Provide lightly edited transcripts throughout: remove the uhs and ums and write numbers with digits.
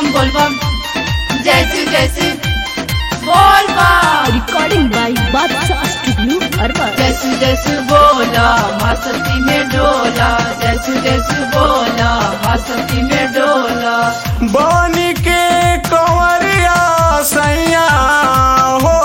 बोलबम जैसे Bolbam recording by Badshah studio अरबा। जैसे बोला माँ सती में डोला, जैसे बोला माँ सती में डोला। बनी के कंवरिया सैया हो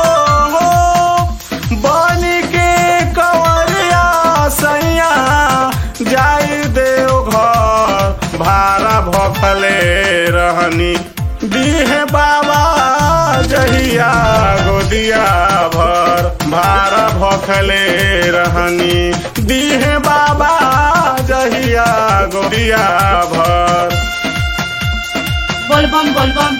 बनी के कंवरिया सैया जाई देव घर भारा भखले रहनी दीहे बाबा जहिया गोदिया भर भारा भखले रहनी दीहे बाबा जहिया गोदिया भर। बोलबम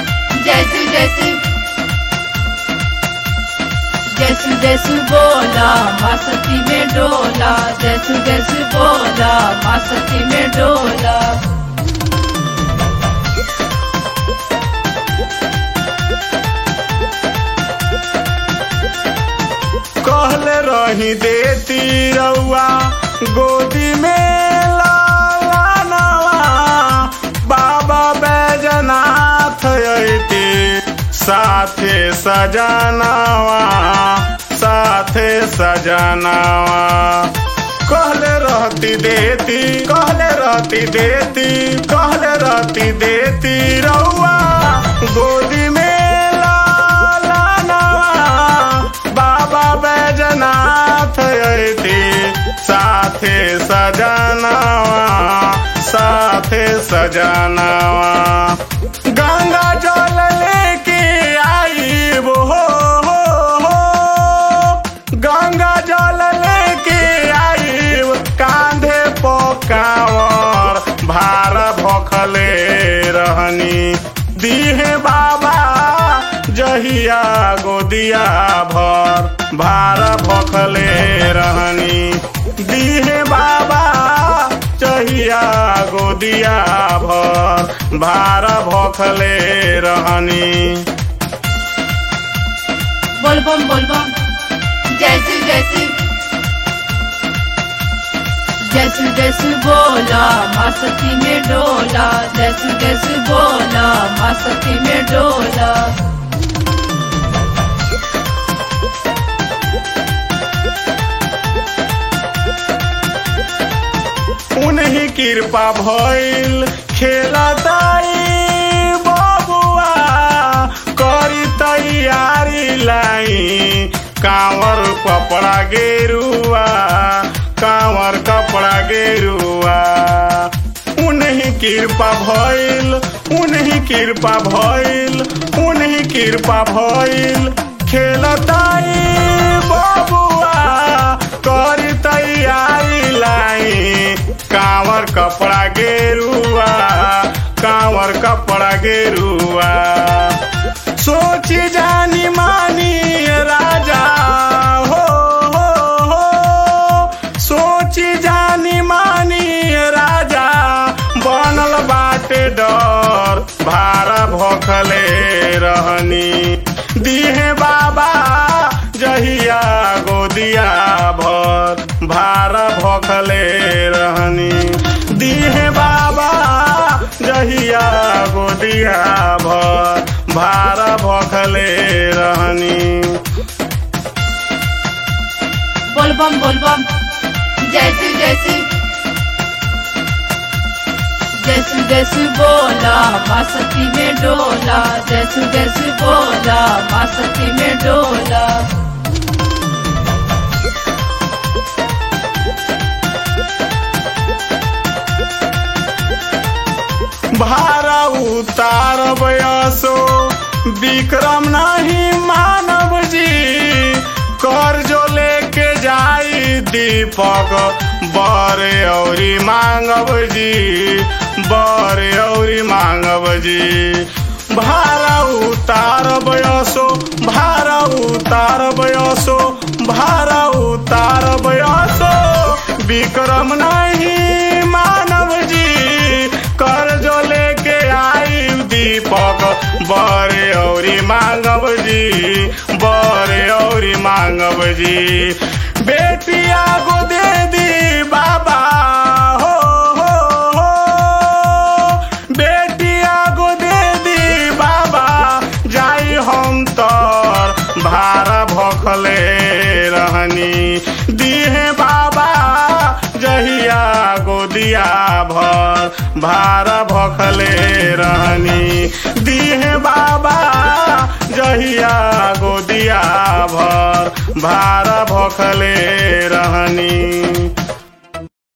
जैसे बोला माँ सती में डोला, जैसे बोला माँ सती में डोला। कहले रही देती रउआ गोदी में लाला नवा बाबा बैजनाथ अइती साथे सजनावा कहले रहती देती रउआ गोदी में लाला नवा बाबा बैजनाथ अइती साथे सजनावा गंगा जल लेके आई हो गंगा जल लेके आई कांधे पकावर भार भखले रहनी दीहे बाबा जहिया गोदिया भर भार भखले रहनी दीहे बाबा जहिया गोदिया भर भार भखले रहनी। बोलबम जैसे बोला माँ सती में डोला, जैसे बोला माँ सती में डोला। उन्हीं कृपा भइल खेलताई बबुआ करी तैयारी लाई कांवर कपड़ा गेरुआ उन्हीं कृपा भइल खेलताई बबुआ करी तैयारी लाई कांवर कपड़ा गेरुआ सोची जानी मानी राजा हो सोची जानी मानी राजा बनल बाटे डर भारा भखले रहनी दीहे बाबा जहिया गोदिया भर भारा भखले रहनी दीहे बाबा जहिया गोदिया भर भारा भखले रहनी। बोलबम जैसे बोला माँ सती में डोला, जैसे बोला माँ सती में डोला। भारा उतार बयसो विक्रम नहीं मानव जी कर जो लेके जाई दीपक बरे औरी मांगब जी भारा उतार बयसो विक्रम नहीं मानव जी कर जो लेके आई दीपक बरे औरी मांगब जी बेटिया को दे दी बाबा हो बेटिया को दीहे बाबा जहिया गोदिया भर भार भखले रहनी दीहे बाबा जहिया गोदिया भर भार भखले रहनी।